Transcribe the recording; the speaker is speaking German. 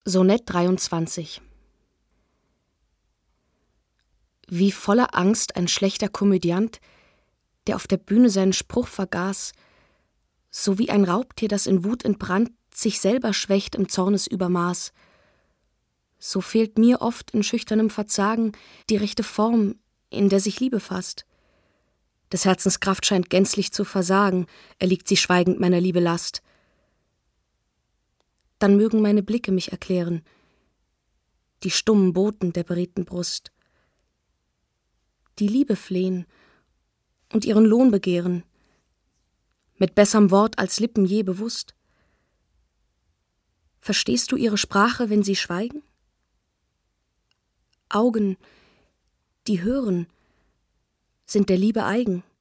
Sonett 23. Wie voller Angst ein schlechter Komödiant, der auf der Bühne seinen Spruch vergaß, so wie ein Raubtier, das in Wut entbrannt, sich selber schwächt im Zornesübermaß. So fehlt mir oft in schüchternem Verzagen die rechte Form, in der sich Liebe fasst. Des Herzens Kraft scheint gänzlich zu versagen, erliegt sie schweigend meiner Liebe Last. Dann mögen meine Blicke mich erklären, die stummen Boten der beredten Brust, die Liebe flehen und ihren Lohn begehren, mit besserem Wort als Lippen je bewusst. Verstehst du ihre Sprache, wenn sie schweigen? Augen, die hören, sind der Liebe eigen.